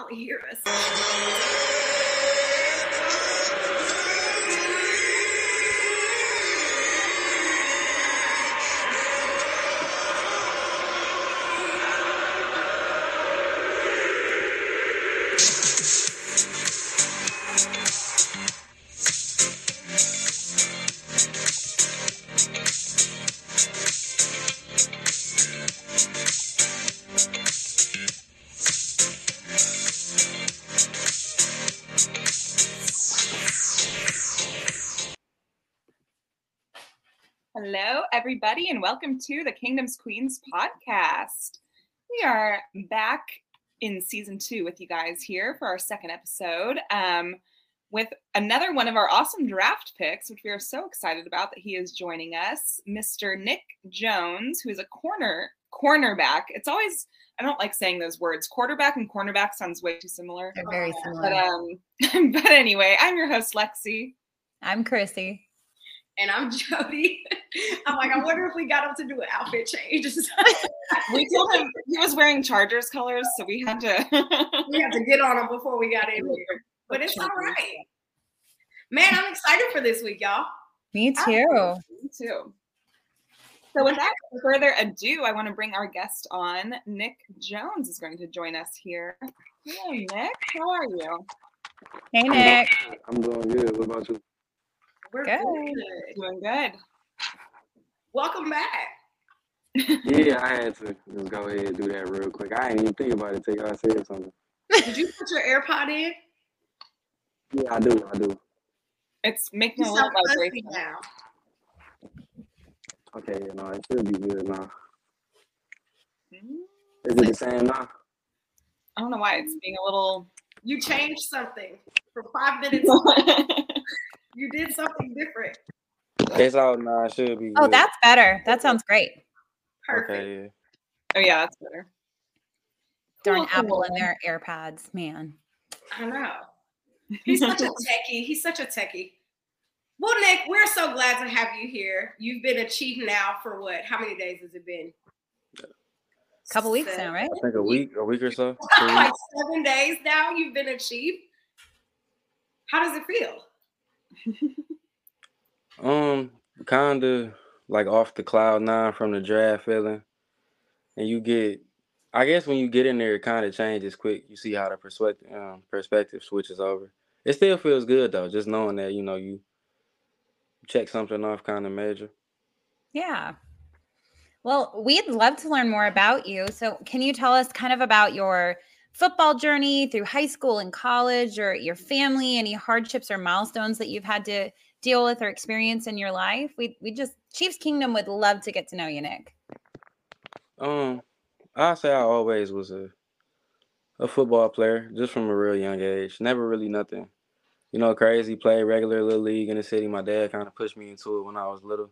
probably hear us. Hello, everybody, and welcome to the Kingdom's Queens podcast. We are back in season 2 with you guys here for our second episode with another one of our awesome draft picks, which we are so excited about that he is joining us, Mr. Nick Jones, who is a cornerback. It's always, I don't like saying those words. Quarterback and cornerback sounds way too similar. They're very similar. But anyway, I'm your host, Lexi. I'm Chrissy. And I'm Jody. I'm like, I wonder if we got him to do an outfit change. We told him he was wearing Chargers colors, so we had to get on him before we got in here. But it's all right. Man, I'm excited for this week, y'all. Me too. Me too. So without further ado, I want to bring our guest on. Nick Jones is going to join us here. Hello, Nick. How are you? Hey, Nick. I'm doing good. What about you? We're good. Doing good. Welcome back. Yeah, I had to just go ahead and do that real quick. I didn't even think about it until y'all said something. Did you put your AirPod in? Yeah, I do. It's making You a little sound fuzzy vibration now. Okay, no, it should be good now. Mm. Is it the same now? I don't know why it's being a little. You changed something for 5 minutes. You did something different. It's all no, it should be good. Oh, that's better. That sounds great. Perfect. Okay, yeah. Oh yeah, that's better. Darn Cool. Apple and their AirPods, man. I know. He's such a techie. Well, Nick, we're so glad to have you here. You've been a Chief now for what? How many days has it been? A couple weeks now, right? I think a week or so. Like 7 days now you've been a Chief. How does it feel? Kind of like off the cloud 9 from the draft feeling, and you get, I guess when you get in there, it kind of changes quick. You see how the perspective switches over. It still feels good though, just knowing that you check something off kind of major. Yeah. Well, we'd love to learn more about you. So can you tell us kind of about your football journey through high school and college, or your family, any hardships or milestones that you've had to deal with or experience in your life? We just, Chiefs Kingdom would love to get to know you, Nick. I say I always was a football player, just from a real young age. Never really nothing, crazy. Played regular little league in the city. My dad kind of pushed me into it when I was little.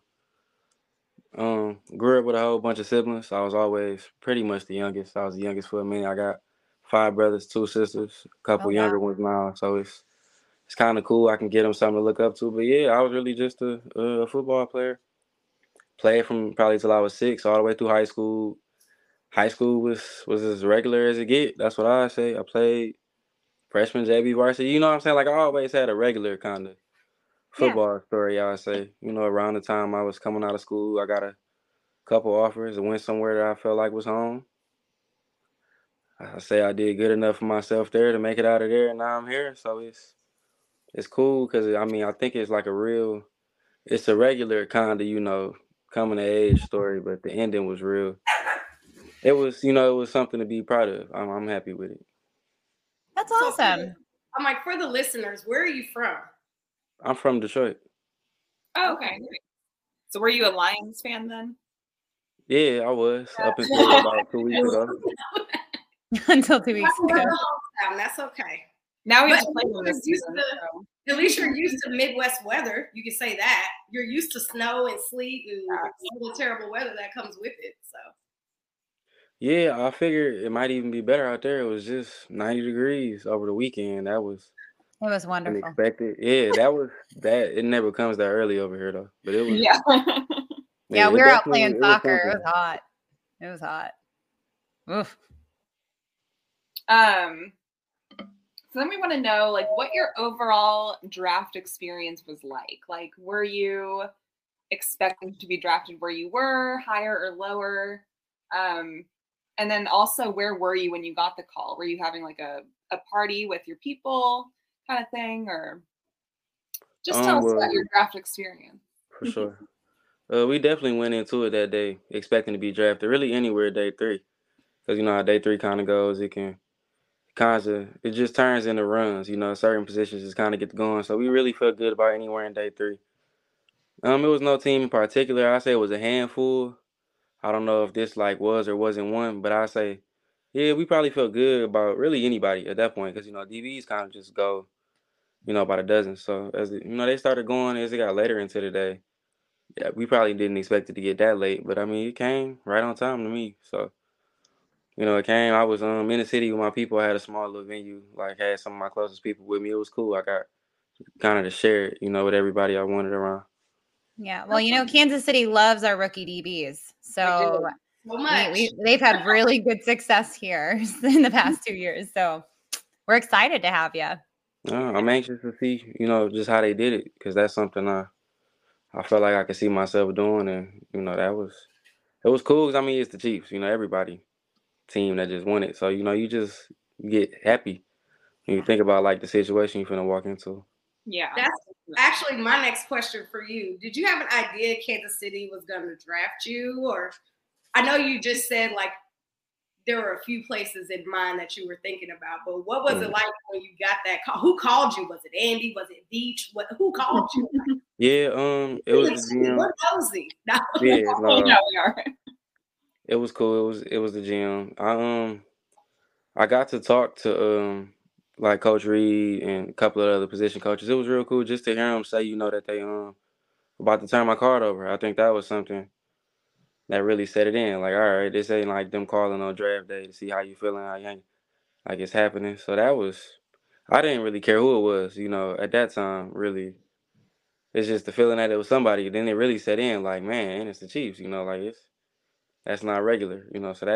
Grew up with a whole bunch of siblings. So I was always pretty much the youngest. I was the youngest for a minute. I got 5 brothers, 2 sisters, a couple younger ones now. So it's kind of cool. I can get them something to look up to. But yeah, I was really just a football player. Played from probably till I was 6, all the way through high school. High school was as regular as it get. That's what I say. I played freshman JV varsity. You know what I'm saying? Like I always had a regular kind of football story, I would say. Around the time I was coming out of school, I got a couple offers and went somewhere that I felt like was home. I say I did good enough for myself there to make it out of there, and now I'm here. So it's cool because, I think it's like it's a regular kind of, coming of age story, but the ending was real. It was, it was something to be proud of. I'm happy with it. That's awesome. I'm like, for the listeners, where are you from? I'm from Detroit. Oh, okay. So were you a Lions fan then? Yeah, I was up until about 2 weeks ago. Until 2 weeks ago. That's okay. Now we have to play them this season. At least you're used to Midwest weather. You can say that. You're used to snow and sleet and all the terrible weather that comes with it. So. Yeah, I figured it might even be better out there. It was just 90 degrees over the weekend. It was wonderful. Unexpected. Yeah, that. It never comes that early over here though. But it was. Yeah. Yeah, we were out playing soccer. It was hot. It was hot. Oof. So then we want to know, like, what your overall draft experience was like. Like, were you expecting to be drafted where you were, higher or lower? And then also, where were you when you got the call? Were you having like a party with your people kind of thing? Or just tell us about your draft experience. For sure. We definitely went into it that day expecting to be drafted really anywhere day 3. Because, you know, how day 3 kind of goes, it just turns into runs, you know, certain positions just kind of get going. So we really felt good about anywhere in day 3. It was no team in particular. I say it was a handful. I don't know if this like was or wasn't one, but I say, yeah, we probably felt good about really anybody at that point because, you know, DBs kind of just go, you know, by the dozen. So as you know, they started going as it got later into the day. Yeah, we probably didn't expect it to get that late, but I mean, it came right on time to me. So, you know, it came. I was in the city with my people. I had a small little venue, like had some of my closest people with me. It was cool. I got kind of to share it, you know, with everybody I wanted around. Yeah. Well, you know, Kansas City loves our rookie DBs. So much. They've had really good success here in the past 2 years. So we're excited to have you. I'm anxious to see, you know, just how they did it because that's something I felt like I could see myself doing, and you know, it was cool. 'Cause, I mean, it's the Chiefs, you know, everybody team that just won it, so you know, you just get happy when you think about like the situation you're finna walk into. Yeah, that's actually my next question for you. Did you have an idea Kansas City was going to draft you, or I know you just said like there were a few places in mind that you were thinking about, but what was it like when you got that call? Who called you? Was it Andy? Was it Beach? Who called you? Yeah, it was the GM. We're nosy. No. Yeah, no, we are. It was cool. It was the GM. I got to talk to like Coach Reed and a couple of other position coaches. It was real cool just to hear them say, you know, that they about to turn my card over. I think that was something that really set it in. Like, all right, this ain't like them calling on draft day to see how you feeling, how you ain't, like it's happening. So I didn't really care who it was, you know, at that time, really. It's just the feeling that it was somebody. Then it really set in, like, man, it's the Chiefs, you know, like that's not regular, you know. So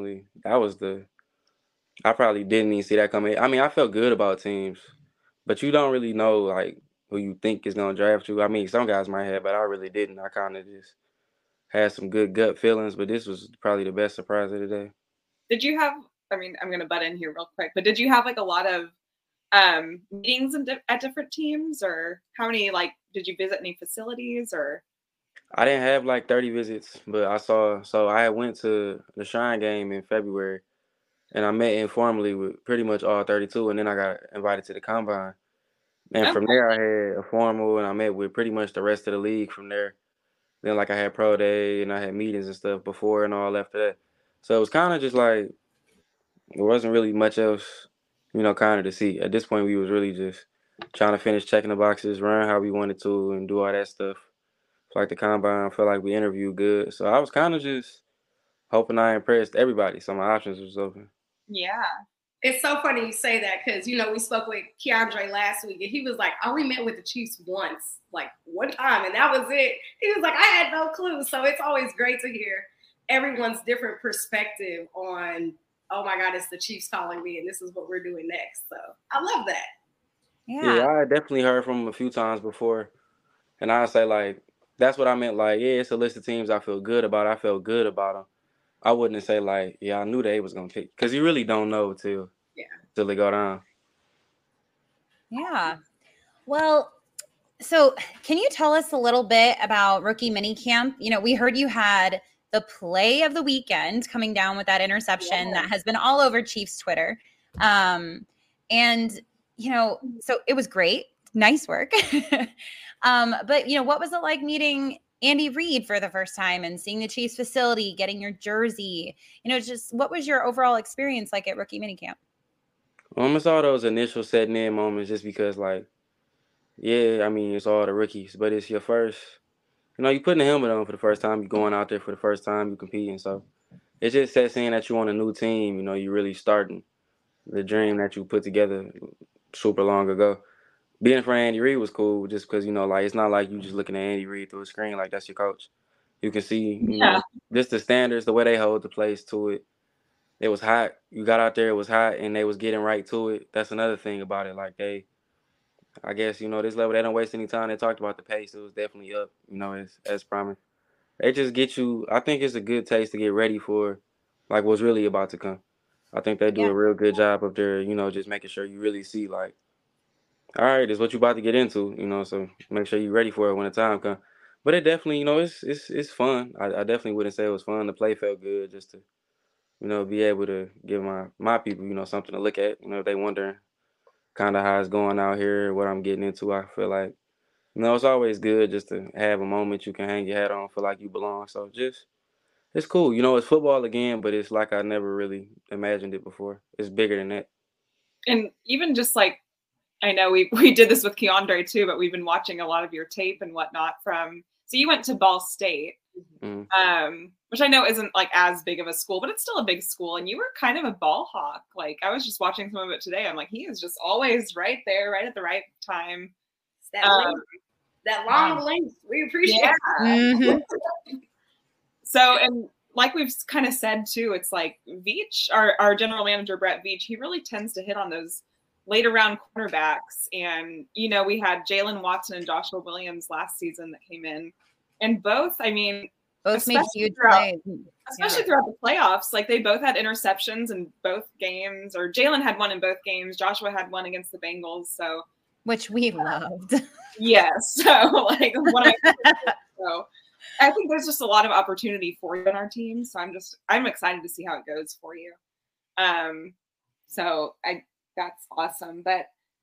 I probably didn't even see that coming. I mean, I felt good about teams, but you don't really know like who you think is gonna draft you. I mean, some guys might have, but I really didn't. I kind of just had some good gut feelings, but this was probably the best surprise of the day. Did you have? I mean, I'm gonna butt in here real quick, but did you have like a lot of meetings at different teams, or how many? Like, did you visit any facilities, or? I didn't have like 30 visits, but I went to the Shrine game in February, and I met informally with pretty much all 32, and then I got invited to the combine. And from there, I had a formal, and I met with pretty much the rest of the league from there. Then, like, I had pro day, and I had meetings and stuff before and all after that. So it was kind of just like, there wasn't really much else, you know, kind of to see. At this point, we was really just trying to finish checking the boxes, run how we wanted to, and do all that stuff. Like the combine, I felt like we interviewed good. So I was kind of just hoping I impressed everybody. So my options was open. Yeah. It's so funny you say that because, you know, we spoke with Keandre last week and he was like, I only met with the Chiefs once, like one time, and that was it. He was like, I had no clue. So it's always great to hear everyone's different perspective on, oh my God, it's the Chiefs calling me and this is what we're doing next. So I love that. Yeah, I definitely heard from him a few times before. And I say, like, that's what I meant. Like, yeah, it's a list of teams I feel good about. I felt good about them. I wouldn't say, like, yeah, I knew they was going to pick. Because you really don't know till they go down. Yeah. Well, so can you tell us a little bit about rookie minicamp? You know, we heard you had the play of the weekend coming down with that interception that has been all over Chiefs Twitter. And, you know, so it was great. Nice work. But, you know, what was it like meeting Andy Reid for the first time and seeing the Chiefs facility, getting your jersey? You know, just what was your overall experience like at rookie minicamp? It's all those initial setting in moments just because, like, yeah, I mean, it's all the rookies, but it's your first, you know, you putting the helmet on for the first time, you're going out there for the first time, you're competing. So it just sets in that you're on a new team, you know, you're really starting the dream that you put together super long ago. Being in front of Andy Reid was cool just because, you know, like, it's not like you just looking at Andy Reid through a screen like that's your coach. You can see, you know, just the standards, the way they hold the place to it. it was hot. You got out there, it was hot, and they was getting right to it. That's another thing about it. Like I guess, this level, they don't waste any time. They talked about the pace. It was definitely up, as promised. They just get you, I think it's a good taste to get ready for, like, what's really about to come. I think they do a real good job up there, just making sure you really see, like, all right, this is what you about to get into, so make sure you're ready for it when the time comes. But it definitely, it's fun. I definitely wouldn't say it was fun. The play felt good just to, be able to give my people, something to look at. If they wondering kind of how it's going out here, what I'm getting into, I feel like, it's always good just to have a moment you can hang your hat on, feel like you belong. So it's cool. It's football again, but it's like I never really imagined it before. It's bigger than that. And even just like, I know we did this with Keandre too, but we've been watching a lot of your tape and whatnot so you went to Ball State, which I know isn't like as big of a school, but it's still a big school. And you were kind of a ball hawk. Like I was just watching some of it today. I'm like, he is just always right there, right at the right time. That long length, we appreciate it. Mm-hmm. So, and like we've kind of said too, it's like Veach, our general manager, Brett Veach, he really tends to hit on those later round cornerbacks. And, we had Jalen Watson and Joshua Williams last season that came in. And both made huge plays. Especially throughout the playoffs. Like they both had interceptions in both games, or Jalen had one in both games. Joshua had one against the Bengals. So, which we loved. Yes. So like so I think there's just a lot of opportunity for you on our team. So I'm excited to see how it goes for you. That's awesome. But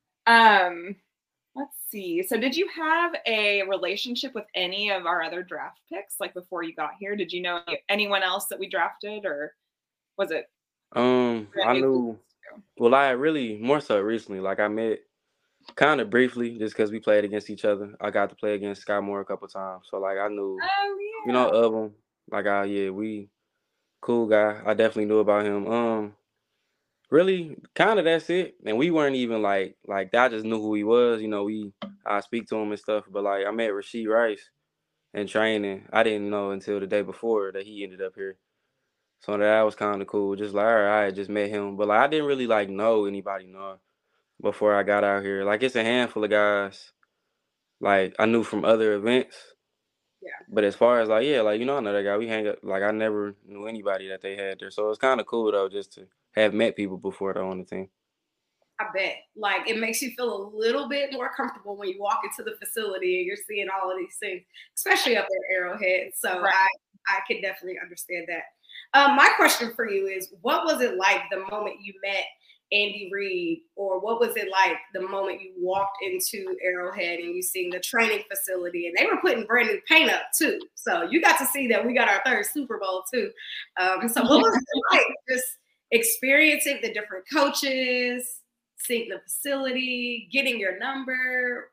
let's see. So did you have a relationship with any of our other draft picks like before you got here? Did you know anyone else that we drafted, or was it? I knew. Well, I really more so recently. Like I met kind of briefly, just because we played against each other. I got to play against Sky Moore a couple times, so like I knew, of him. Like we cool guy. I definitely knew about him. Really, kind of that's it. And we weren't even like I just knew who he was. I speak to him and stuff. But like I met Rashee Rice in training. I didn't know until the day before that he ended up here. So that was kind of cool. Just like, all right, I had just met him, but like I didn't really like know anybody before I got out here. Like it's a handful of guys like I knew from other events. Yeah. But as far as I know that guy. We hang up. Like I never knew anybody that they had there. So it's kind of cool though, just to have met people before though on the team. I bet. Like it makes you feel a little bit more comfortable when you walk into the facility and you're seeing all of these things, especially up at Arrowhead. So right. I could definitely understand that. My question for you is, what was it like the moment you met Andy Reid, or what was it like the moment you walked into Arrowhead and you seen the training facility, and they were putting brand new paint up too. So you got to see that we got our third Super Bowl too. So what was it like just experiencing the different coaches, seeing the facility, getting your number?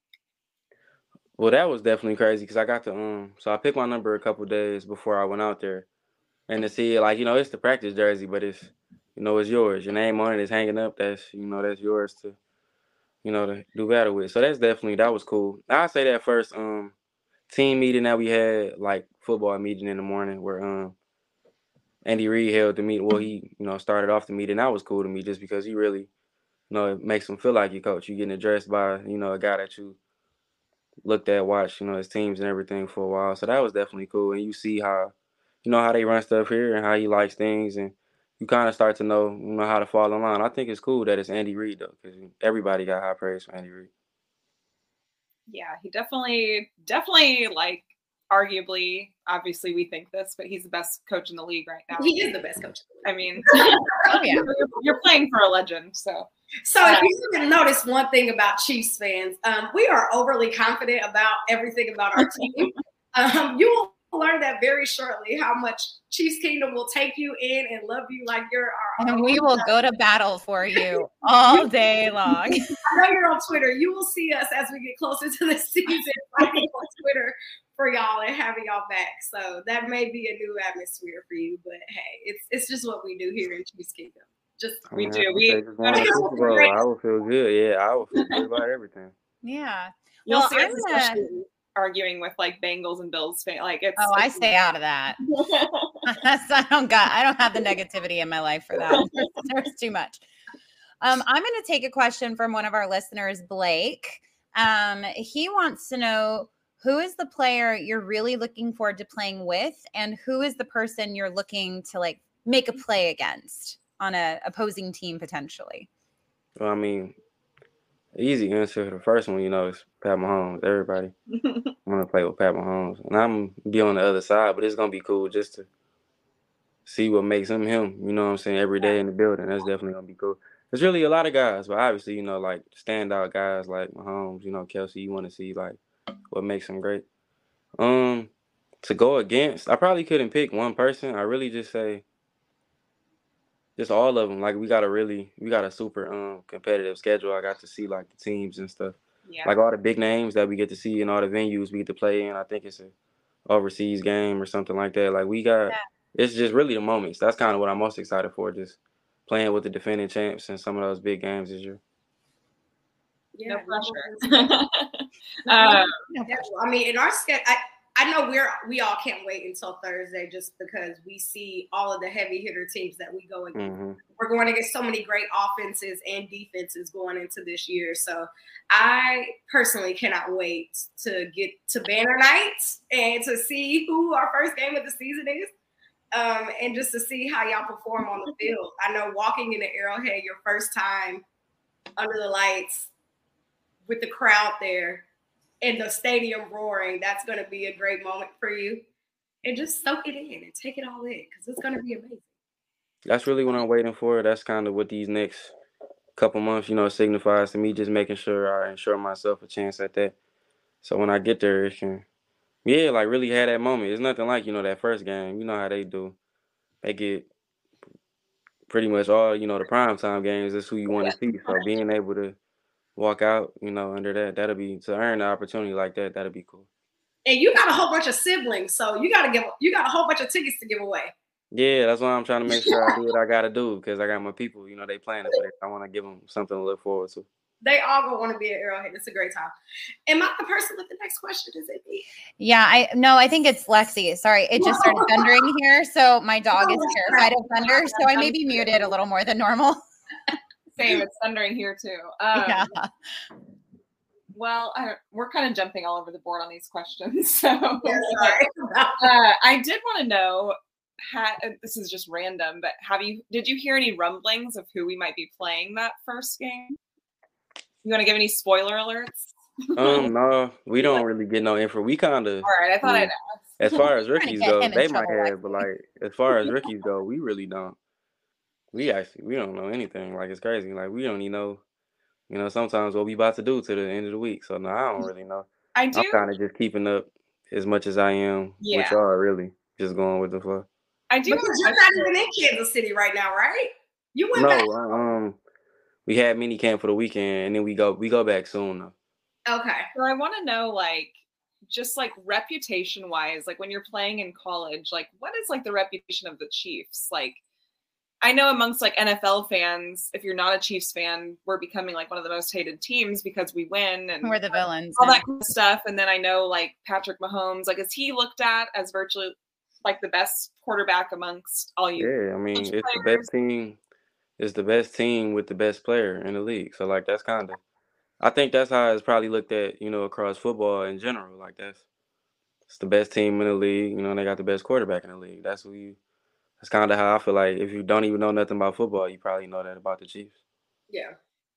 Well, that was definitely crazy because I got to so I picked my number a couple days before I went out there, and to see it's the practice jersey, but it's it's yours. Your name on it is hanging up. That's that's yours to to do battle with. So that was cool. I'd say that first team meeting that we had, like football meeting in the morning, where Andy Reid held the meeting. Well, he started off the meeting. That was cool to me just because he really it makes him feel like your coach. You getting addressed by a guy that you looked at, watched his teams and everything for a while. So that was definitely cool. And you see how how they run stuff here and how he likes things, and you kind of start to know how to fall in line. I think it's cool that it's Andy Reid though, because everybody got high praise for Andy Reid. Yeah, he definitely like arguably, obviously we think this, but he's the best coach in the league right now. He is the best coach. I mean, you're playing for a legend, so. So if you can notice one thing about Chiefs fans, we are overly confident about everything about our team. You will learn that very shortly, how much Chiefs Kingdom will take you in and love you like you're our own. And we will go to battle for you all day long. I know you're on Twitter. You will see us as we get closer to the season fighting on Twitter for y'all and having y'all back. So that may be a new atmosphere for you, but hey, it's just what we do here in Chiefs Kingdom. We do. I will feel good. Yeah, I will feel good about everything. Yeah. You'll well, see us arguing with like Bengals and Bills fan. Like it's. Oh, I stay out of that. I don't have the negativity in my life for that. There's too much. I'm going to take a question from one of our listeners, Blake. He wants to know, who is the player you're really looking forward to playing with, and who is the person you're looking to like make a play against on a opposing team potentially? Well, I mean, easy answer. The first one, is Pat Mahomes. Everybody want to play with Pat Mahomes, and I'm gonna be on the other side, but it's gonna be cool just to see what makes him him. You know what I'm saying? Every day in the building, that's definitely gonna be cool. There's really a lot of guys, but obviously, like standout guys like Mahomes, Kelsey. You want to see like what makes him great. To go against, I probably couldn't pick one person. I really just say just all of them. Like we got a super competitive schedule. I got to see like the teams and stuff. Yeah. Like all the big names that we get to see in all the venues we get to play in. I think it's an overseas game or something like that. Like we got, it's just really the moments. That's kind of what I'm most excited for. Just playing with the defending champs in some of those big games this year. Yeah, no pressure. I mean, in our schedule, I know we all can't wait until Thursday just because we see all of the heavy hitter teams that we go against. Mm-hmm. We're going to get so many great offenses and defenses going into this year. So I personally cannot wait to get to Banner Night and to see who our first game of the season is. And just to see how y'all perform on the field. I know walking in the Arrowhead your first time under the lights with the crowd there and the stadium roaring, that's going to be a great moment for you. And just soak it in and take it all in because it's going to be amazing. That's really what I'm waiting for. That's kind of what these next couple months, signifies to me, just making sure I ensure myself a chance at that. So when I get there, it can, like really have that moment. It's nothing like, that first game. You know how they do. They get pretty much all, the primetime games. That's who you want to see. So being able to walk out, under that'll be, to earn the opportunity like that, that'll be cool. And you got a whole bunch of siblings, so you got a whole bunch of tickets to give away. Yeah, that's why I'm trying to make sure I do what I got to do because I got my people, they planning for it. I want to give them something to look forward to. They all gonna want to be at Arrowhead. It's a great time. Am I the person with the next question? Is it me? Yeah, I think it's Lexi. Sorry, it just started thundering here, so my dog is terrified of thunder, so I may be muted a little more than normal. Same, it's thundering here too. Yeah. Well, we're kind of jumping all over the board on these questions. So sorry. I did want to know, this is just random, but did you hear any rumblings of who we might be playing that first game? You want to give any spoiler alerts? No, we don't really get no info. We kind of. All right, I thought I'd ask. As far as rookies go, they might have, but like as far as rookies go, we really don't. We don't know anything. Like it's crazy. Like we don't even know. Sometimes what we about to do to the end of the week. So no, I don't really know. I'm kind of just keeping up as much as I am with y'all. Really, just going with the flow. I do. Because you're not even in Kansas City right now, right? You went back. We had mini camp for the weekend, and then we go back soon though. Okay. So I want to know, like, just like reputation wise, like when you're playing in college, like what is like the reputation of the Chiefs? Like, I know amongst like NFL fans, if you're not a Chiefs fan, we're becoming like one of the most hated teams because we win and we're the villains, all that kind of stuff. And then I know like Patrick Mahomes, like is he looked at as virtually like the best quarterback amongst all you? Yeah, I mean it's the best team. It's the best team with the best player in the league. So like that's I think that's how it's probably looked at, across football in general. Like it's the best team in the league. They got the best quarterback in the league. That's kind of how I feel like if you don't even know nothing about football, you probably know that about the Chiefs. Yeah,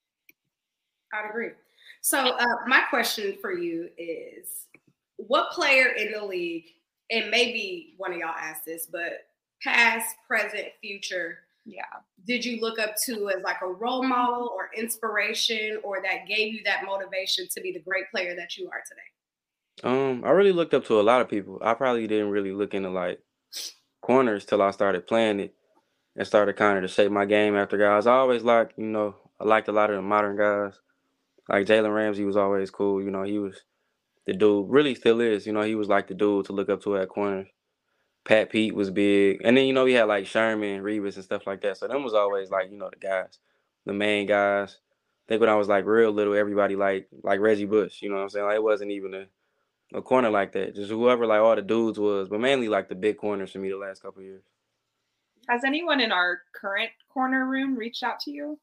I'd agree. So my question for you is, what player in the league, and maybe one of y'all asked this, but past, present, future, did you look up to as like a role model or inspiration, or that gave you that motivation to be the great player that you are today? I really looked up to a lot of people. I probably didn't really look into like corners till I started playing it and started kind of to shape my game after guys. I always liked, I liked a lot of the modern guys. Like Jalen Ramsey was always cool. He was the dude, really still is. He was like the dude to look up to at corners. Pat Pete was big. And then, we had like Sherman, Revis and stuff like that. So them was always like, the guys, the main guys. I think when I was like real little, everybody like Reggie Bush, you know what I'm saying? Like it wasn't even a corner like that. Just whoever like all the dudes was, but mainly like the big corners for me the last couple of years. Has anyone in our current corner room reached out to you?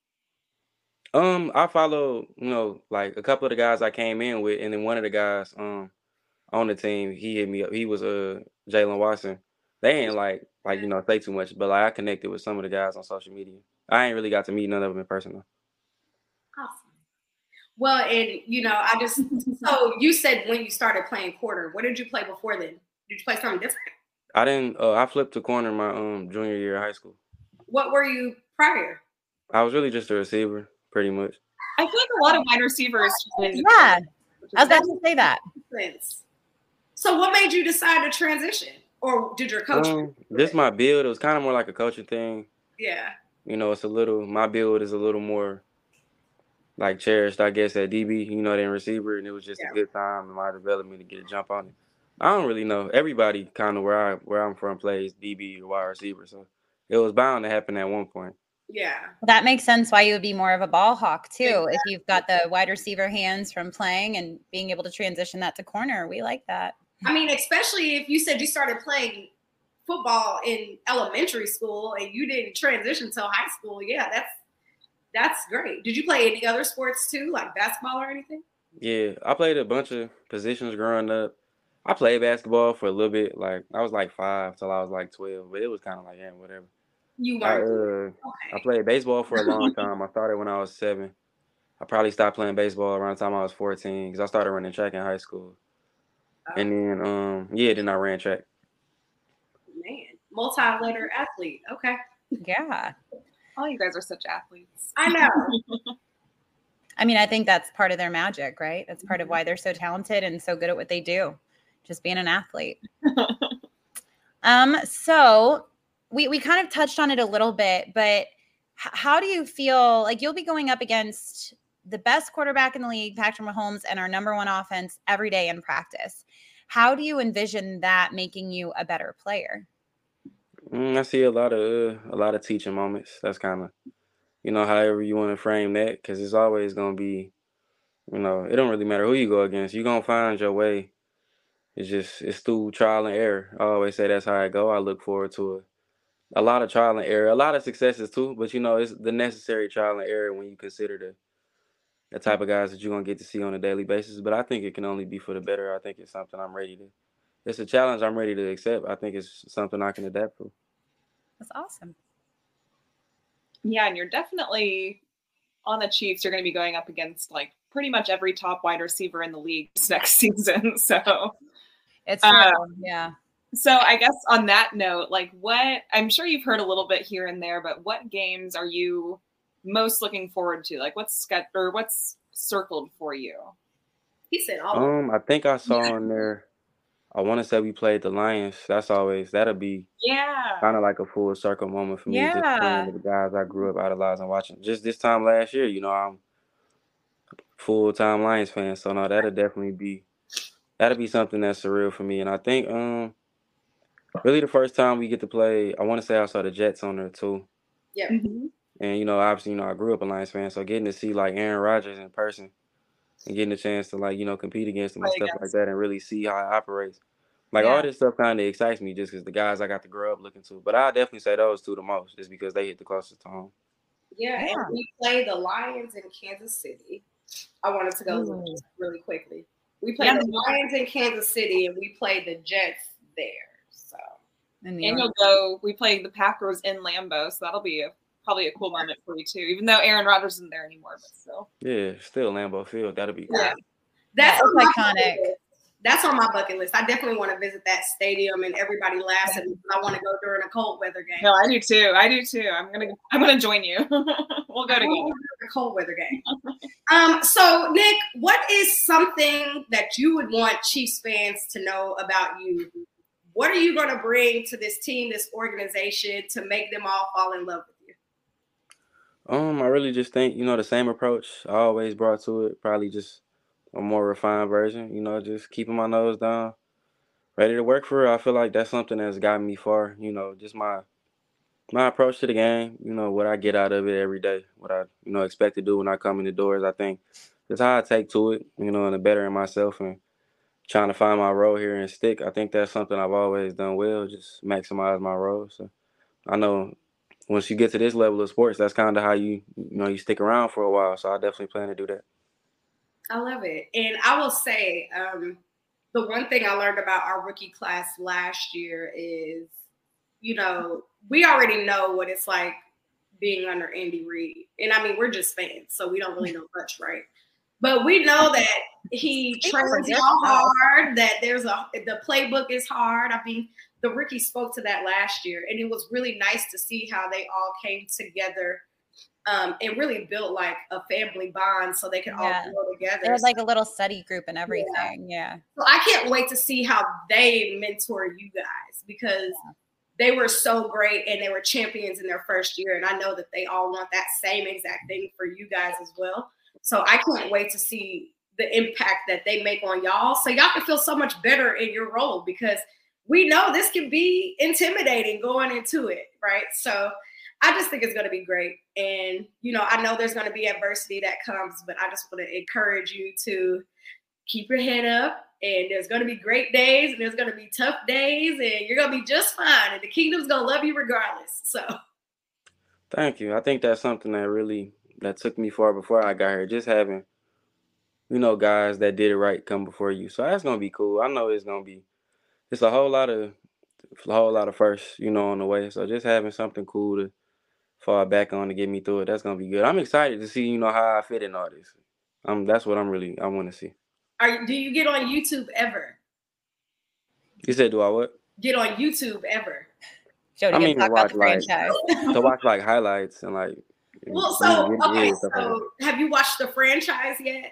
I follow, like a couple of the guys I came in with, and then one of the guys on the team, he hit me up. He was Jalen Watson. They ain't like say too much, but like I connected with some of the guys on social media. I ain't really got to meet none of them in person though. Awesome. Well, and so you said when you started playing corner, what did you play before then? Did you play something different? I didn't. I flipped to corner my junior year of high school. What were you prior? I was really just a receiver, pretty much. I feel like a lot of wide receivers. Yeah, I was about to say that. So what made you decide to transition? Or did your coach? Just my build. It was kind of more like a coaching thing. Yeah. My build is a little more like cherished, I guess, at DB, than receiver. And it was just a good time in my development to get a jump on it. I don't really know. Everybody kind of where I'm from plays DB or wide receiver. So it was bound to happen at one point. Yeah. That makes sense why you would be more of a ball hawk too. Exactly. If you've got the wide receiver hands from playing and being able to transition that to corner. We like that. I mean, especially if you said you started playing football in elementary school and you didn't transition till high school. Yeah, that's great. Did you play any other sports too, like basketball or anything? Yeah, I played a bunch of positions growing up. I played basketball for a little bit. Like I was like 5 till I was like 12, but it was kind of like whatever. You were. I played baseball for a long time. I started when I was 7. I probably stopped playing baseball around the time I was 14 because I started running track in high school. And then, then I ran track. Man, multi-letter athlete. Okay. Yeah. All you guys are such athletes. I know. I mean, I think that's part of their magic, right? That's part of why they're so talented and so good at what they do, just being an athlete. So we kind of touched on it a little bit, but how do you feel like you'll be going up against the best quarterback in the league, Patrick Mahomes, and our number one offense every day in practice? How do you envision that making you a better player? I see a lot of teaching moments. That's kind of, however you want to frame that, because it's always going to be, it don't really matter who you go against. You're going to find your way. It's through trial and error. I always say that's how I go. I look forward to a lot of trial and error, a lot of successes too, but it's the necessary trial and error when you consider the type of guys that you're going to get to see on a daily basis. But I think it can only be for the better. I think it's something it's a challenge I'm ready to accept. I think it's something I can adapt to. That's awesome. Yeah, and you're definitely on the Chiefs. You're going to be going up against like pretty much every top wide receiver in the league this next season. So it's yeah. So I guess on that note, like I'm sure you've heard a little bit here and there, but what games are you most looking forward to? Like what's circled for you? He said I think I saw in there, I want to say we played the Lions. That'll be kind of like a full circle moment for me. Yeah. Just playing with the guys I grew up idolizing, watching. Just this time last year, I'm full-time Lions fan. So no, that'll be something that's surreal for me. And I think really the first time we get to play, I want to say I saw the Jets on there too. Yeah. Mm-hmm. And obviously, I grew up a Lions fan, so getting to see like Aaron Rodgers in person and getting a chance to like, compete against him and stuff like that and really see how it operates. Like all this stuff kind of excites me just because the guys I got to grow up looking to. But I definitely say those two the most just because they hit the closest to home. Yeah, and we play the Lions in Kansas City. I wanted to go really quickly. We played the Lions in Kansas City and we played the Jets there. So we play the Packers in Lambeau, so that'll be probably a cool moment for you too, even though Aaron Rodgers isn't there anymore, but still. Yeah, still Lambeau Field. That'll be cool. Yeah. That's iconic. That's on my bucket list. I definitely want to visit that stadium, and everybody laughs at me because I want to go during a cold weather game. No, I do too. I'm gonna join you. We'll go together. A cold weather game. So Nick, what is something that you would want Chiefs fans to know about you? What are you going to bring to this team, this organization, to make them all fall in love with you? I really just think, the same approach I always brought to it, probably just a more refined version, just keeping my nose down, ready to work for it. I feel like that's something that's gotten me far, just my approach to the game, what I get out of it every day, what I, expect to do when I come in the doors. I think that's how I take to it, and the bettering myself and trying to find my role here and stick. I think that's something I've always done well, just maximize my role. So I know once you get to this level of sports, that's kind of how you stick around for a while. So I definitely plan to do that. I love it. And I will say, the one thing I learned about our rookie class last year is, we already know what it's like being under Andy Reid. And I mean, we're just fans, so we don't really know much, right? But we know that he trains y'all hard, that the playbook is hard. I mean, the rookie spoke to that last year, and it was really nice to see how they all came together and really built like a family bond so they could all grow together. There was like a little study group and everything. Yeah. So I can't wait to see how they mentor you guys, because they were so great and they were champions in their first year. And I know that they all want that same exact thing for you guys as well. So I can't wait to see the impact that they make on y'all, so y'all can feel so much better in your role, because we know this can be intimidating going into it, right? So I just think it's going to be great. And, I know there's going to be adversity that comes, but I just want to encourage you to keep your head up. And there's going to be great days and there's going to be tough days, and you're going to be just fine. And the kingdom's going to love you regardless. So. Thank you. I think that's something that took me far before I got here. Just having, guys that did it right come before you. So that's going to be cool. I know it's a whole lot of firsts, on the way. So just having something cool to fall back on to get me through it, that's going to be good. I'm excited to see, how I fit in all this. That's what I want to see. Do you get on YouTube ever? You said, do I what? Get on YouTube ever? Talk about the franchise. To watch like highlights and like. Well, so have you watched the franchise yet?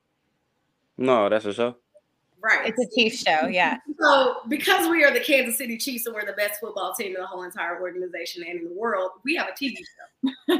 No, that's a show. Right. It's a Chiefs show, yeah. So because we are the Kansas City Chiefs and we're the best football team in the whole entire organization and in the world, we have a TV show.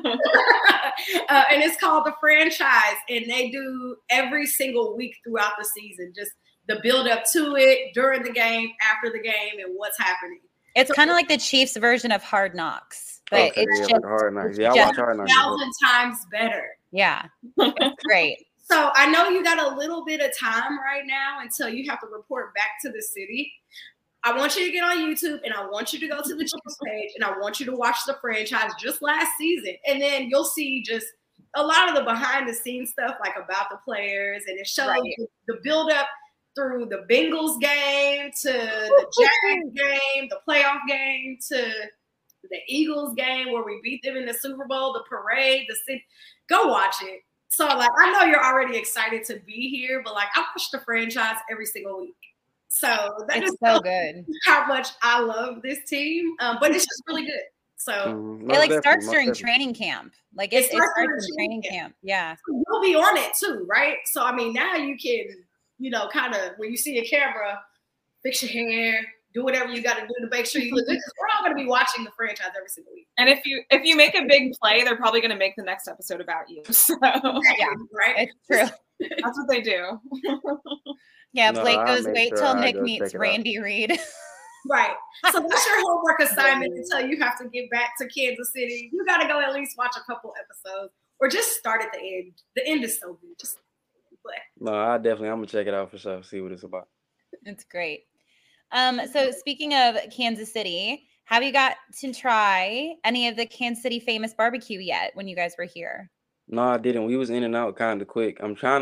And it's called The Franchise. And they do every single week throughout the season, just the build up to it, during the game, after the game, and what's happening. It's kind of like the Chiefs version of Hard Knocks. But it's just Hard Knocks. Yeah, I watch Hard Knocks. 1,000 times better. Yeah. It's great. So I know you got a little bit of time right now until you have to report back to the city. I want you to get on YouTube, and I want you to go to the Chiefs page, and I want you to watch The Franchise just last season. And then you'll see just a lot of the behind the scenes stuff, like about the players, and it shows the build up through the Bengals game to the Jags game, the playoff game, to the Eagles game where we beat them in the Super Bowl, the parade, the city. Go watch it. So, I know you're already excited to be here, but, I watch The Franchise every single week. So, that is so good. How much I love this team, but it's just really good. So, it, starts during training camp. It starts during training camp. Yeah. So you'll be on it, too, right? So, I mean, now you can, kind of, when you see a camera, fix your hair, do whatever you got to do to make sure you look good. We're all going to be watching The Franchise every single week. And if you make a big play, they're probably going to make the next episode about you. So yeah, right. It's true. That's what they do. Yeah, Blake goes, wait till Nick meets Randy Reid. Right. So that's your homework assignment until you have to get back to Kansas City. You got to go at least watch a couple episodes, or just start at the end. The end is so good. No, I'm going to check it out for sure. See what it's about. It's great. So speaking of Kansas City, have you got to try any of the Kansas City famous barbecue yet when you guys were here? No, I didn't. We was in and out kind of quick. I'm trying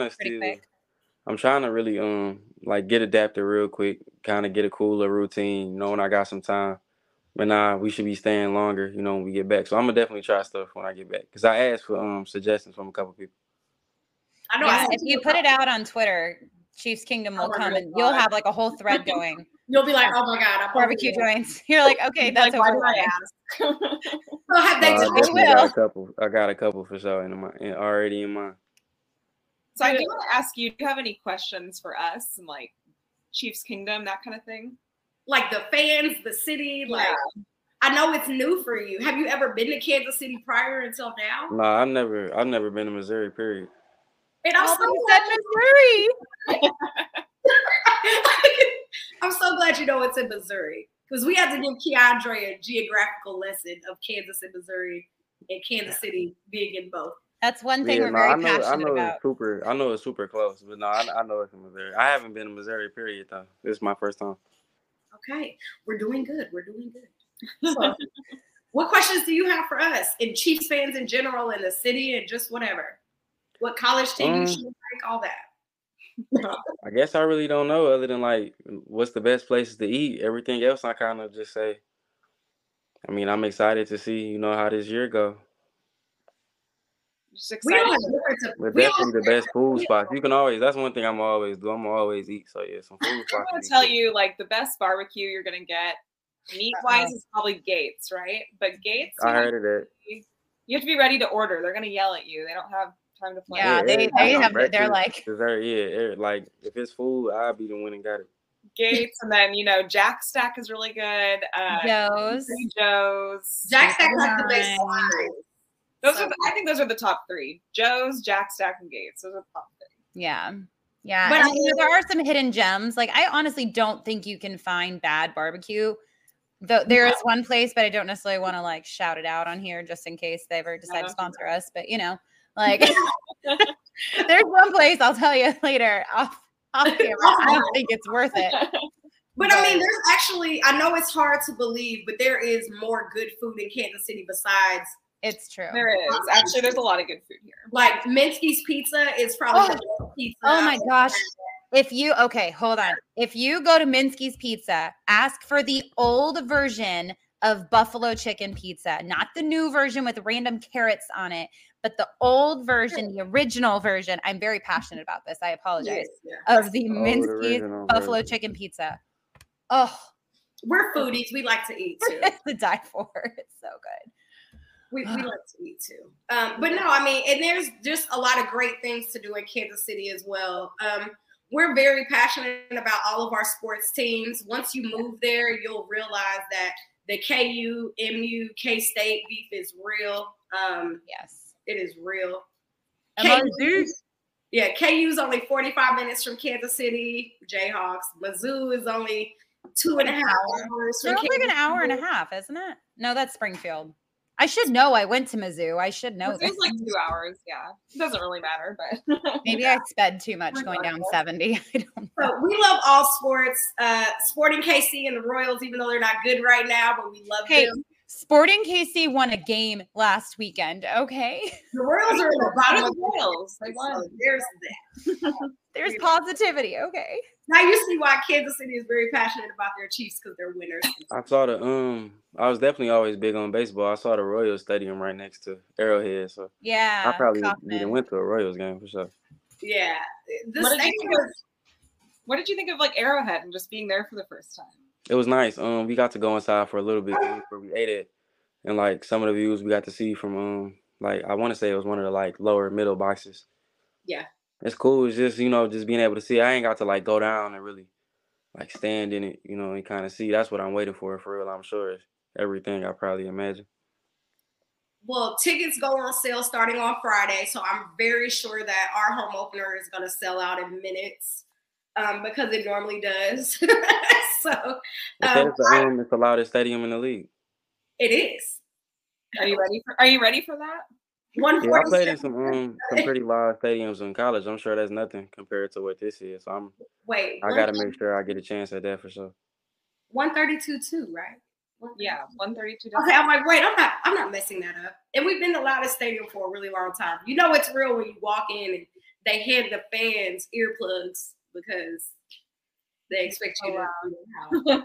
to really get adapted real quick, kind of get a cooler routine, when I got some time. But we should be staying longer, when we get back. So I'm gonna definitely try stuff when I get back, because I asked for suggestions from a couple people. I know. Yeah, if you put it out on Twitter, Chiefs Kingdom will come and you'll have a whole thread going. You'll be like, oh my God, I barbecue joints. You're like, okay, that's why do I ask? So have they I got a couple for sure already in mind. So I do want to ask you, do you have any questions for us and Chiefs Kingdom, that kind of thing? Like the fans, the city, I know it's new for you. Have you ever been to Kansas City prior until now? No, I've never been to Missouri, period. And I'm so glad Missouri. I'm so glad you know it's in Missouri, because we had to give Keandre a geographical lesson of Kansas and Missouri, and Kansas City being in both. That's one thing Yeah, we're no, very I passionate know about. I know it's super close, but no, I know it's in Missouri. I haven't been to Missouri, period, though. This is my first time. Okay, we're doing good. We're doing good. So, what questions do you have for us and Chiefs fans in general in the city and just whatever? What college team you should like, all that. I guess I really don't know other than like what's the best places to eat. Everything else I kind of just say. I mean, I'm excited to see, you know, how this year go. Just excited. But definitely the best food spots. You can always, that's one thing I'm always do. I'm always eat. So yeah, some food spots. I'm gonna tell you, like, the best barbecue you're gonna get meat wise is probably Gates, right? But Gates, I heard of that. You have to be ready to order. They're gonna yell at you. They don't have time to plan. Yeah, they have. They're like dessert. Yeah, like if it's food, I'll be the one and got it. Gates, and then Jack Stack is really good. Joe's. Jack Stack like the best wine. I think those are the top three: Joe's, Jack Stack, and Gates. Those are the top three. Yeah. Yeah. But there are some hidden gems. Like, I honestly don't think you can find bad barbecue. There is one place, but I don't necessarily want to like shout it out on here just in case they ever decide to sponsor us. But like there's one place I'll tell you later off camera. I don't think it's worth it. But I mean, there's actually, I know it's hard to believe, but there is more good food in Kansas City besides. It's true. There is. Actually, there's a lot of good food here. Like Minsky's Pizza is probably the best pizza. Oh my gosh. Hold on. If you go to Minsky's Pizza, ask for the old version of buffalo chicken pizza, not the new version with random carrots on it, but the old version, the original version. I'm very passionate about this. I apologize. Of the Minsky's buffalo chicken pizza. Oh, we're foodies. We like to eat too. It's to die for. It's so good. We like to eat too. But no, I mean, and there's just a lot of great things to do in Kansas City as well. We're very passionate about all of our sports teams. Once you move there, you'll realize that the KU, MU, K-State beef is real. Yes. It is real. KU's only 45 minutes from Kansas City, Jayhawks. Mizzou is only 2.5 hours. They're like an hour and a half, isn't it? No, that's Springfield. I should know. I went to Mizzou. I should know this. It's like 2 hours. Yeah. It doesn't really matter, but maybe I sped too much going down 70. I don't know. So we love all sports. Sporting KC and the Royals, even though they're not good right now, but we love them. Sporting KC won a game last weekend. Okay. The Royals are in the bottom of the Royals. They won. So there's that. There's positivity. Okay. Now you see why Kansas City is very passionate about their Chiefs, because they're winners. I saw I was definitely always big on baseball. I saw the Royals Stadium right next to Arrowhead, so yeah, I probably even went to a Royals game for sure. Yeah. What did you think of like Arrowhead and just being there for the first time? It was nice. We got to go inside for a little bit where we ate it, and like some of the views we got to see from like I want to say it was one of the like lower middle boxes. Yeah. It's cool. It's just, just being able to see. I ain't got to like go down and really like stand in it, and kind of see. That's what I'm waiting for real. I'm sure it's everything I probably imagine. Well, tickets go on sale starting on Friday, so I'm very sure that our home opener is going to sell out in minutes because it normally does. So it's the loudest stadium in the league. It is. Are you ready for that? Yeah, I played in some pretty loud stadiums in college. I'm sure that's nothing compared to what this is. So I got to make sure I get a chance at that for sure. 132.2, right? Yeah, 132. Okay, I'm like, wait, I'm not messing that up. And we've been the loudest stadium for a really long time. You know it's real when you walk in and they hand the fans earplugs because they expect you to.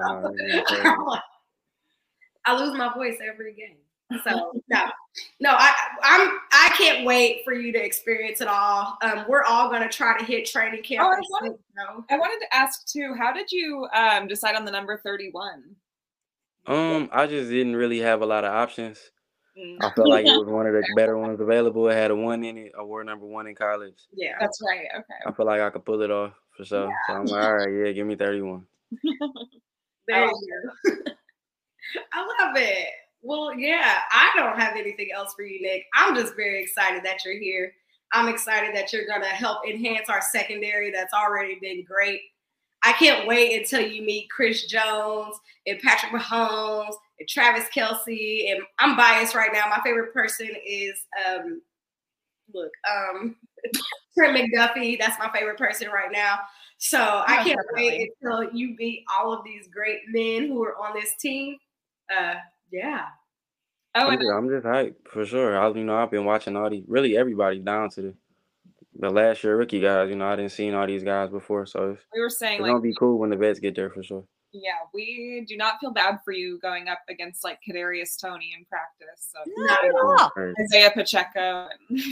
I lose my voice every game. So no, I can't wait for you to experience it all. We're all gonna try to hit training camp. I wanted to ask too, how did you decide on the number 31? I just didn't really have a lot of options. I felt like it was one of the better ones available. It had a 1 in it. I wore number 1 in college. Yeah, that's right. Okay. I feel like I could pull it off for sure. Yeah. So I'm like, all right, give me 31. There you go. I love it. Well, yeah, I don't have anything else for you, Nick. I'm just very excited that you're here. I'm excited that you're going to help enhance our secondary that's already been great. I can't wait until you meet Chris Jones and Patrick Mahomes and Travis Kelce. And I'm biased right now. My favorite person is look, Trent McDuffie, that's my favorite person right now. So I can't wait until you meet all of these great men who are on this team. Yeah. Oh, I'm just hyped for sure. I've been watching really everybody down to the last year rookie guys. I didn't see all these guys before, so we were saying it's gonna be cool when the vets get there for sure. Yeah, we do not feel bad for you going up against like Kadarius Toney in practice. So not at all. Isaiah Pacheco.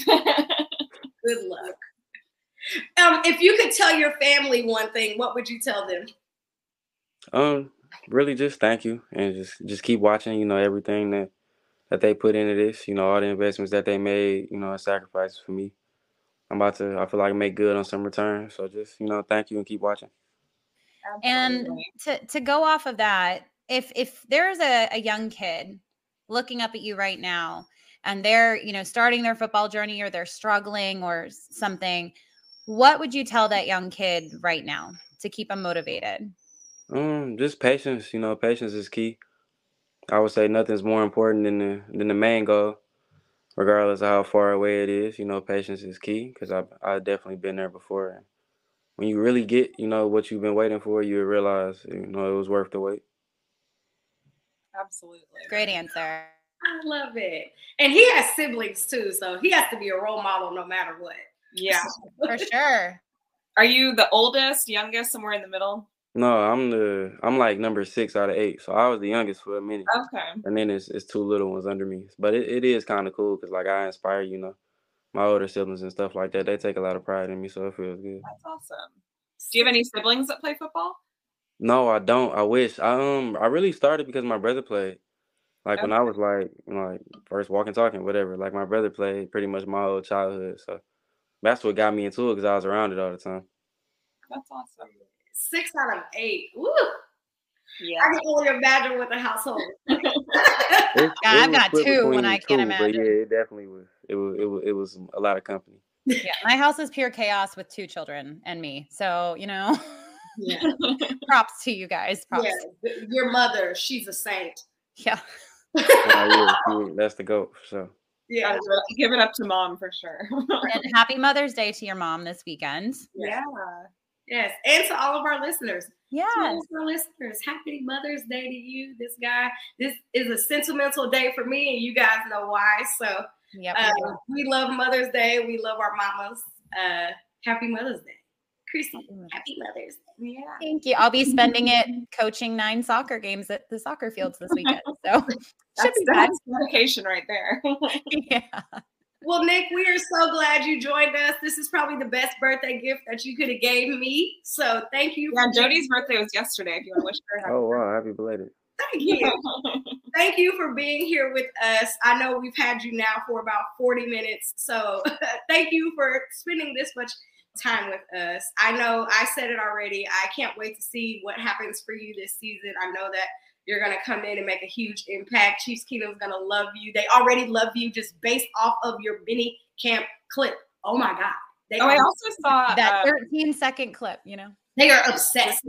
Good luck. If you could tell your family one thing, what would you tell them? Really just thank you and just keep watching. Everything that they put into this. All the investments that they made. And sacrifices for me. I feel like make good on some return. So just thank you and keep watching. Absolutely. And to go off of that, if there's a young kid looking up at you right now and they're, starting their football journey or they're struggling or something, what would you tell that young kid right now to keep them motivated? Just patience. Patience is key. I would say nothing's more important than the main goal, regardless of how far away it is. Patience is key because I've definitely been there before. And when you really get, what you've been waiting for, you realize, it was worth the wait. Absolutely. Great answer. I love it. And he has siblings too, so he has to be a role model no matter what. Yeah. For sure. Are you the oldest, youngest, somewhere in the middle? No, I'm like number 6 out of 8. So I was the youngest for a minute. Okay. And then it's 2 little ones under me. But it is kind of cool because like I inspire, my older siblings and stuff like that. They take a lot of pride in me, so it feels good. That's awesome. Do you have any siblings that play football? No, I don't. I wish. I really started because my brother played. Like when I was like first walking, talking, whatever. Like my brother played pretty much my whole childhood. So that's what got me into it because I was around it all the time. That's awesome. 6 out of 8. Woo! Yeah. I can only imagine what the household. I've got 2 when I can't imagine. But yeah, it definitely was. It was a lot of company. Yeah, my house is pure chaos with 2 children and me. So Yeah. Props to you guys. Props. Yeah, your mother, she's a saint. Yeah. That's the goat. So yeah, give it up to mom for sure. And happy Mother's Day to your mom this weekend. Yeah. Yes, and to all of our listeners. Yes. To all of our listeners, happy Mother's Day to you. This is a sentimental day for me, and you guys know why. So yep, we love Mother's Day. We love our mamas. Happy Mother's Day. Chrissy, happy Mother's Day. Yeah. Thank you. I'll be spending it coaching 9 soccer games at the soccer fields this weekend. So that's dedication right there. Yeah. Well, Nick, we are so glad you joined us. This is probably the best birthday gift that you could have gave me. So thank you. Yeah, Jody's birthday was yesterday. If you want to wish her happy wow, happy belated. Thank you. Thank you for being here with us. I know we've had you now for about 40 minutes. So thank you for spending this much time with us. I know I said it already. I can't wait to see what happens for you this season. I know that you're going to come in and make a huge impact. Chiefs Kingdom's going to love you. They already love you just based off of your mini camp clip. Oh my God. I also saw that 13-second clip, They are obsessed.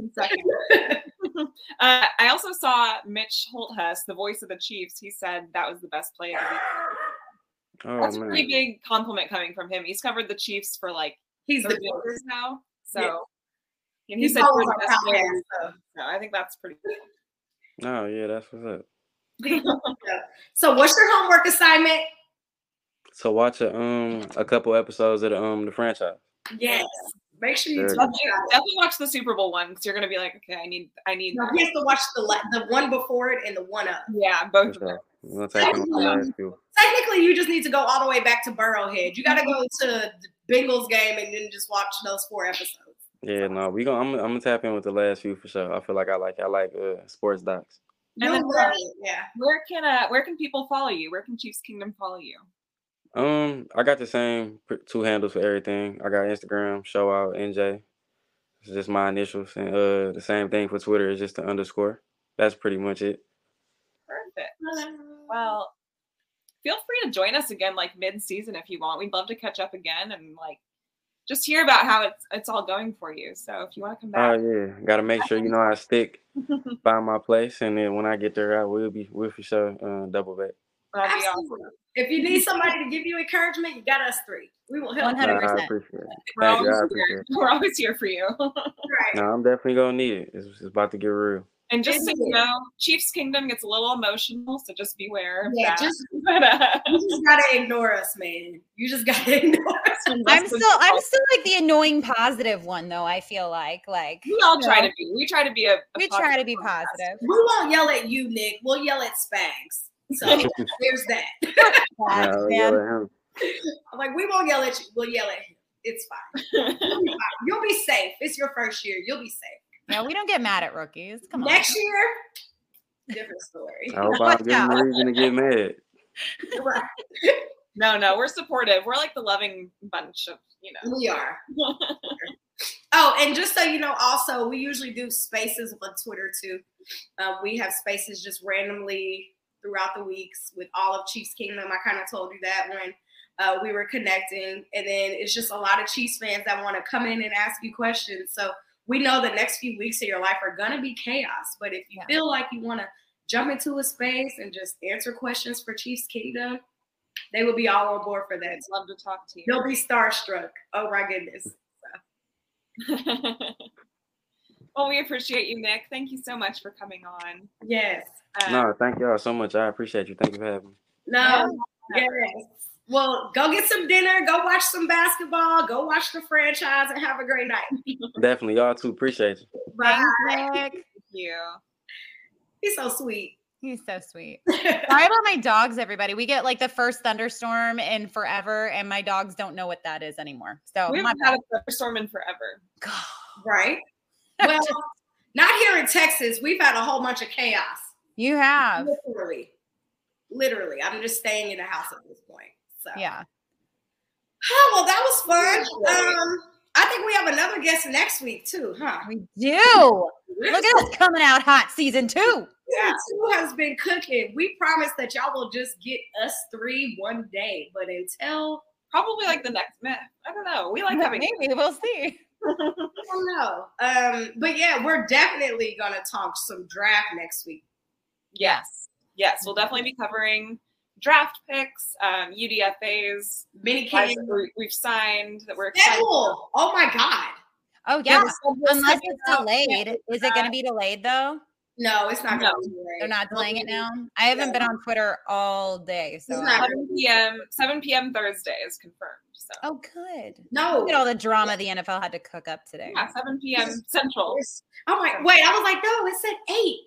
I also saw Mitch Holthus, the voice of the Chiefs. He said that was the best play of the week. That's a pretty big compliment coming from him. He's covered the Chiefs for he's the years now. So yeah. And he said you're the best player. So I think that's pretty cool. Oh yeah, that's what's up. So what's your homework assignment? So watch a couple episodes of the franchise. Yes. Make sure you definitely watch the Super Bowl one because you're gonna be like, okay, I need. No, he has to watch the one before it and the one up. Yeah, both of them. Technically, you just need to go all the way back to Burrowhead. You got to go to the Bengals game and then just watch those 4 episodes. Yeah, no, I'm gonna tap in with the last few for sure. I feel like I like sports docs. And then, yeah. Where can people follow you? Where can Chiefs Kingdom follow you? I got the same 2 handles for everything. I got Instagram, Showout NJ. It's just my initials, and the same thing for Twitter is just the _. That's pretty much it. Perfect. Well, feel free to join us again, mid-season if you want. We'd love to catch up again and just hear about how it's all going for you. So if you want to come back. Oh yeah, got to make sure I stick by my place, and then when I get there, we'll for sure double back. That'll be Absolutely. awesome. If you need somebody to give you encouragement, you got us three. We will help. 100%. I appreciate it. We're Thank you. I always appreciate here. it. We're always here for you. Right. No, I'm definitely gonna need it. It's about to get real. And just so you know, Chiefs Kingdom gets a little emotional, so just beware of Yeah, that. you just gotta ignore us, man. You just gotta ignore us. I'm still like the annoying positive one though. I feel like we all try to be. We try to be we try to be positive. We won't yell at you, Nick. We'll yell at Spags. So there's that. I'll yell at him. I'm like, we won't yell at you. We'll yell at him. It's fine. You'll be safe. It's your first year. You'll be safe. No, we don't get mad at rookies. Come on. Next year, different story. I hope I give him a reason to get mad. Right. No, we're supportive. We're like the loving bunch of, We are. Oh, and just so you know, also, we usually do spaces on Twitter too. We have spaces just randomly throughout the weeks with all of Chiefs Kingdom. I kind of told you that when we were connecting. And then it's just a lot of Chiefs fans that want to come in and ask you questions. So we know the next few weeks of your life are going to be chaos. But if you feel like you want to jump into a space and just answer questions for Chiefs Kingdom, they will be all on board for that. I'd love to talk to you. They'll be starstruck. Oh, my goodness. Well, we appreciate you, Nick. Thank you so much for coming on. Yes. No, thank y'all so much. I appreciate you. Thank you for having me. No. Yes. Well, go get some dinner. Go watch some basketball. Go watch the franchise and have a great night. Definitely. Y'all too. Appreciate you. Bye. Thanks, Nick. Thank you. He's so sweet. He's so sweet. Sorry about my dogs, everybody. We get like the first thunderstorm in forever, and my dogs don't know what that is anymore. So We've had a thunderstorm in forever. Right. Well, not here in Texas. We've had a whole bunch of chaos. You have. Literally. I'm just staying in the house at this point. So yeah. Oh, well, that was fun. I think we have another guest next week too, huh? We do. Look at us coming out hot, season 2. Yeah, 2 has been cooking. We promise that y'all will just get us 3 one day, but until probably like the next myth. I don't know. We like having maybe we'll see. I don't know. But yeah, we're definitely gonna talk some draft next week. Yes, we'll definitely be covering draft picks, UDFAs, mini camps we've signed that we're excited. Oh my god! Oh yeah, unless it's delayed. Is it going to be delayed though? No, it's not going to be delayed. They're not delaying it now. I haven't been on Twitter all day, so 7 p.m. Thursday is confirmed. So. Oh, good. No, look at all the drama the NFL had to cook up today. Yeah, 7 p.m. Central. I'm like, wait, I was like, no, it said 8.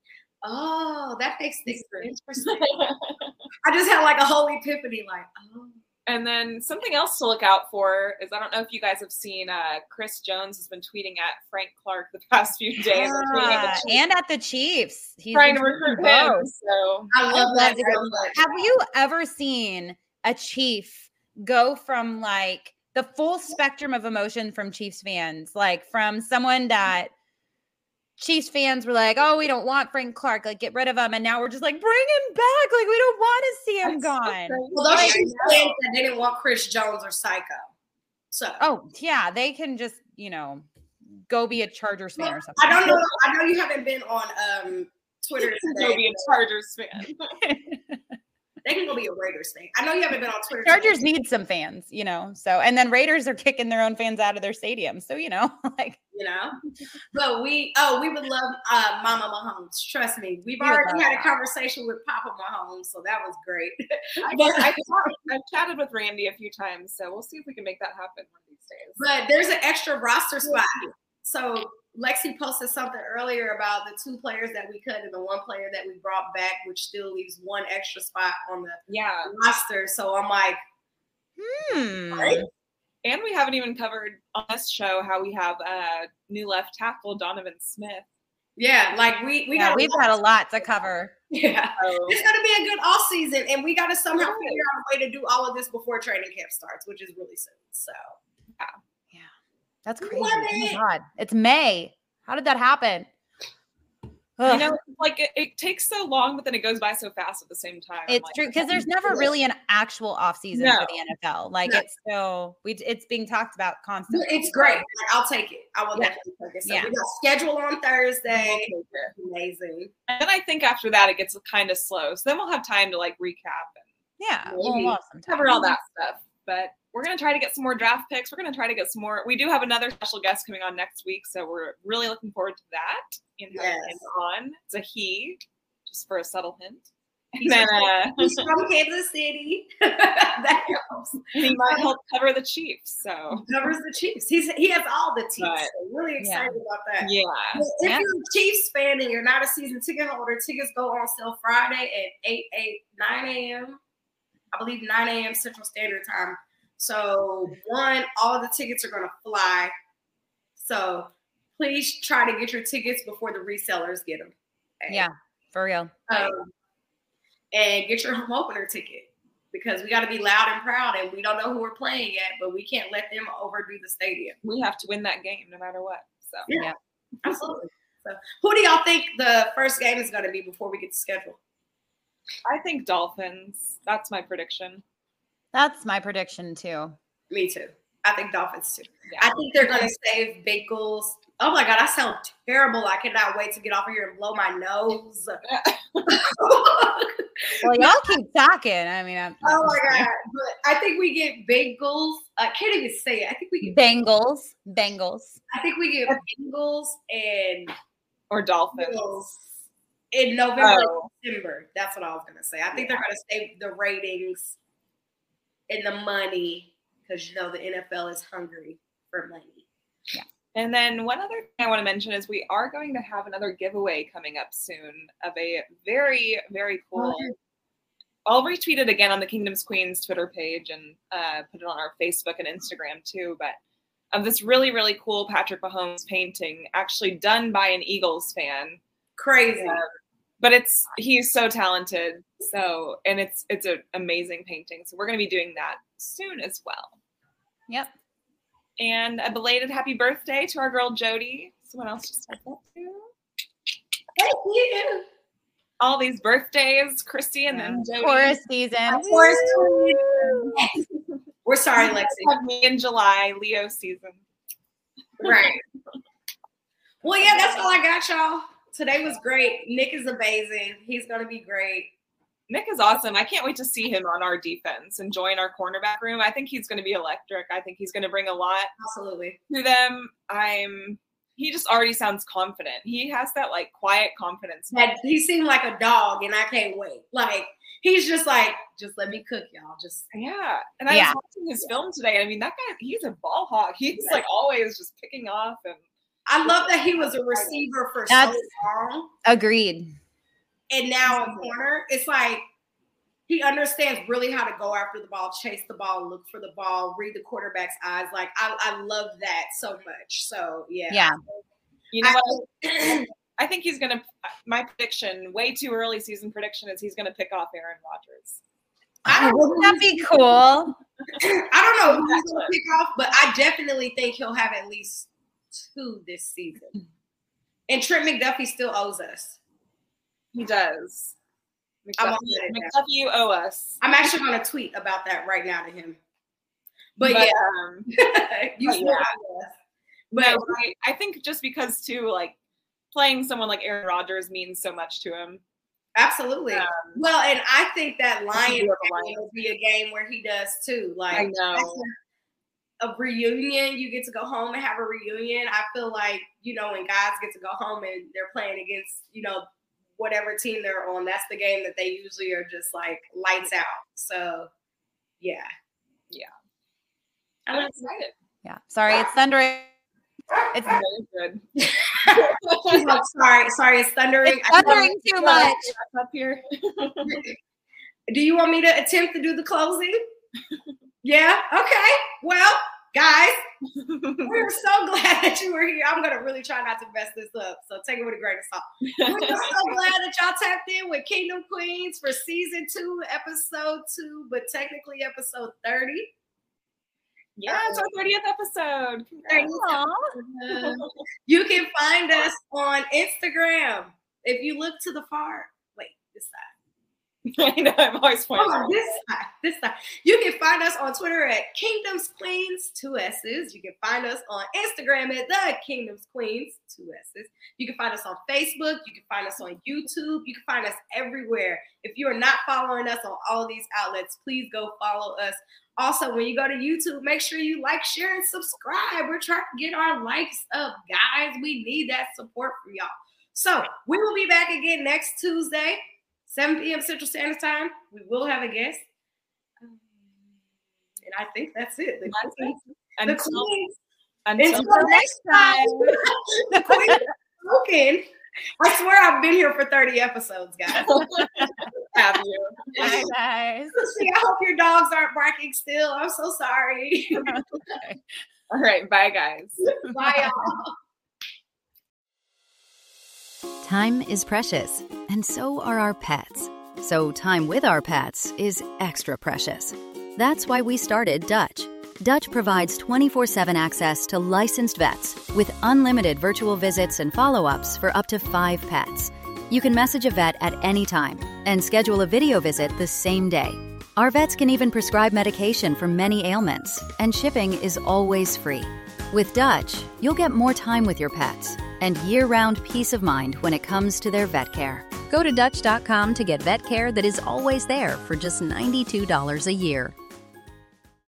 Oh, that makes things interesting. I just had like a whole epiphany, like, oh. And then something else to look out for is, I don't know if you guys have seen, Chris Jones has been tweeting at Frank Clark the past few days. And at the Chiefs. He's trying to recruit him. So I love that. Have you ever seen a Chief go from like the full spectrum of emotion from Chiefs fans, like from someone that Chiefs fans were like, oh, we don't want Frank Clark, like get rid of him. And now we're just like, bring him back. Like we don't want to see him gone. Well, those Chiefs fans that didn't want Chris Jones or Psycho. So oh yeah, they can just, go be a Chargers fan or something. I don't know. I know you haven't been on Twitter today. Go be a Chargers fan. They can go be a Raiders fan. I know you haven't been on Twitter. Chargers need some fans, so, and then Raiders are kicking their own fans out of their stadium. So, But we would love Mama Mahomes. Trust me. We've already had a conversation with Papa Mahomes, so that was great. I've chatted with Randy a few times, so we'll see if we can make that happen one of these days. But there's an extra roster spot. So Lexi posted something earlier about the 2 players that we cut and the 1 player that we brought back, which still leaves 1 extra spot on the roster. So I'm like, right? And we haven't even covered on this show how we have new left tackle Donovan Smith. Yeah, like we've got a lot to cover. Yeah, it's gonna be a good off season, and we got to somehow figure out a way to do all of this before training camp starts, which is really soon. So that's crazy. Oh my God, it's May. How did that happen? You know, like it takes so long, but then it goes by so fast at the same time. It's true because there's never really an actual off season for the NFL. Like it's being talked about constantly. It's great. Like, I'll take it. I will definitely take it. So we got schedule on Thursday. Amazing. And then I think after that it gets kind of slow. So then we'll have time to like recap and we'll have some time. cover all that stuff. But we're going to try to get some more draft picks. We're going to try to get some more. We do have another special guest coming on next week, so we're really looking forward to that. And having him on. It's a he, just for a subtle hint. He's from Kansas City. That helps. He might help cover the Chiefs. So he covers the Chiefs. He has all the teams. So really excited about that. Yeah. Well, if you're a Chiefs fan and you're not a season ticket holder, tickets go on sale Friday at 9 a.m. I believe 9 a.m. Central Standard Time. So all the tickets are going to fly. So please try to get your tickets before the resellers get them. Okay? Yeah, for real. And get your home opener ticket because we got to be loud and proud, and we don't know who we're playing yet, but we can't let them overdo the stadium. We have to win that game no matter what. So yeah. Absolutely. So who do y'all think the first game is going to be before we get the schedule? I think Dolphins. That's my prediction. That's my prediction too. Me too. I think Dolphins too. Yeah. I think they're going to save Bengals. Oh my God, I sound terrible. I cannot wait to get off of here and blow my nose. Well, y'all keep talking. I mean, oh my God. But I think we get Bengals. I can't even say it. I think we get Bengals. I think we get Bengals or Dolphins in November, December. That's what I was going to say. I think they're going to save the ratings and the money because, you know, the NFL is hungry for money. Yeah. And then one other thing I want to mention is we are going to have another giveaway coming up soon of a very, very cool. I'll retweet it again on the Kingdom's Queens Twitter page and put it on our Facebook and Instagram too. But of this really, really cool Patrick Mahomes painting, actually done by an Eagles fan. Crazy. But he's so talented. So, and it's an amazing painting. So we're going to be doing that soon as well. Yep. And a belated happy birthday to our girl Jody. Someone else just said that too. Thank you. All these birthdays, Christy and then Jody. Taurus season. We're sorry, Lexi. Have me in July, Leo season. Right. Well, yeah, that's all I got, y'all. Today was great. Nick is amazing. He's going to be great. Nick is awesome. I can't wait to see him on our defense and join our cornerback room. I think he's going to be electric. I think he's going to bring a lot to them. He just already sounds confident. He has that like quiet confidence. He seemed like a dog, and I can't wait. Like he's just like, just let me cook, y'all. And I was watching his film today. I mean, that guy, he's a ball hog. He's like always just picking off. And I love that he was a receiver for so long. Agreed. And now a corner, it's like he understands really how to go after the ball, chase the ball, look for the ball, read the quarterback's eyes. Like I love that so much. So yeah. You know what? I think he's gonna. My prediction, way too early season prediction, is he's gonna pick off Aaron Rodgers. Wouldn't that be cool? I don't know who he's gonna pick off, but I definitely think he'll have at least 2 this season. And Trent McDuffie still owes us. He does. McDuffie, you owe us. I'm actually going to tweet about that right now to him. But yeah. I think just because, too, like, playing someone like Aaron Rodgers means so much to him. Absolutely. Well, and I think that Lions will be a game where he does, too. Like, I know. A reunion, you get to go home and have a reunion. I feel like, you know, when guys get to go home and they're playing against, you know, whatever team they're on, that's the game that they usually are just like lights out. So, yeah. I'm excited. Yeah. Sorry, it's thundering. It's very good. Sorry, it's thundering. It's thundering too much up here. Do you want me to attempt to do the closing? Yeah. Okay. Well, guys, we're so glad that you were here. I'm going to really try not to mess this up. So take it with a grain of salt. We're just so glad that y'all tapped in with Kingdom Queens for season 2, episode 2, but technically episode 30. Yeah, it's our 30th episode. You can find us on Instagram. If you look to the far, wait, this side. I know, I'm always pointing. Oh, this side. You can find us on Twitter at Kingdoms Queens, 2 S's. You can find us on Instagram at The Kingdoms Queens, 2 S's. You can find us on Facebook. You can find us on YouTube. You can find us everywhere. If you are not following us on all of these outlets, please go follow us. Also, when you go to YouTube, make sure you like, share, and subscribe. We're trying to get our likes up, guys. We need that support from y'all. So we will be back again next Tuesday. 7 p.m. Central Standard Time. We will have a guest. And I think that's it. Until next time. The Queen is spoken. I swear I've been here for 30 episodes, guys. Have you? Bye, guys. See, I hope your dogs aren't barking still. I'm so sorry. Okay. All right. Bye, guys. Bye, y'all. Time is precious, and so are our pets. So time with our pets is extra precious. That's why we started Dutch. Dutch provides 24/7 access to licensed vets with unlimited virtual visits and follow-ups for up to 5 pets. You can message a vet at any time and schedule a video visit the same day. Our vets can even prescribe medication for many ailments, and shipping is always free. With Dutch, you'll get more time with your pets and year-round peace of mind when it comes to their vet care. Go to Dutch.com to get vet care that is always there for just $92 a year.